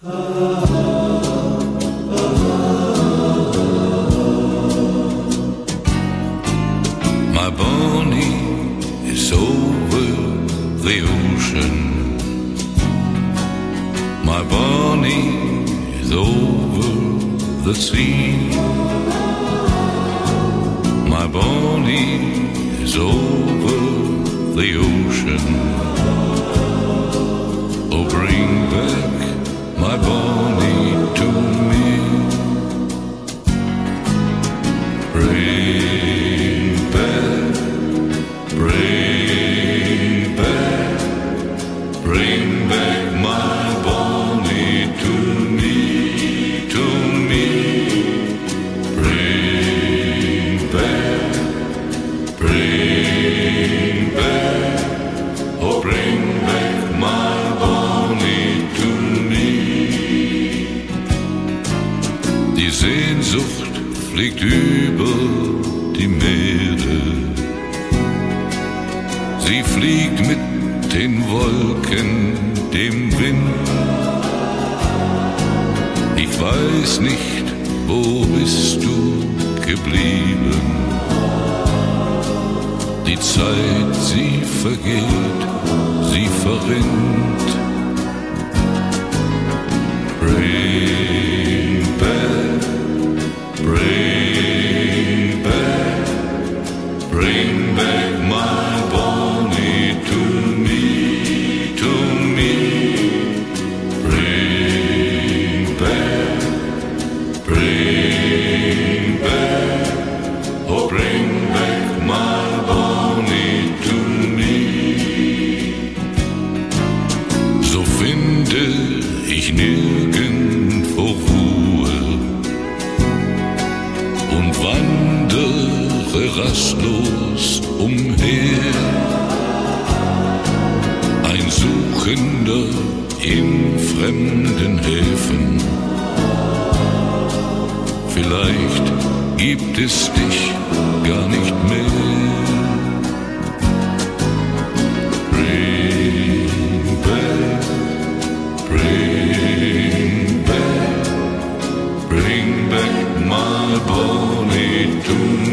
My Bonnie is over the ocean. My Bonnie is over the sea. My Bonnie is over the ocean. Oh, bring back my Bonnie to me. Bring back, bring back, bring back my Bonnie to me, to me. Bring back, oh, bring back my Bonnie to me. Die Sehnsucht fliegt über die Meere. Sie fliegt mit den Wolken, dem Wind. Ich weiß nicht, wo bist du geblieben? Die Zeit, sie vergeht, sie verrinnt. Bring back, bring back, bring back my Bonnie to me, to me. Bring back, oh, bring back my Bonnie to me. So finde ich nirgendwo Ruhe und wandere rastlos umher. Ein Suchender in fremden Häfen. Vielleicht gibt es dich gar nicht mehr. Bring back, bring back, bring back my Bonnie to me.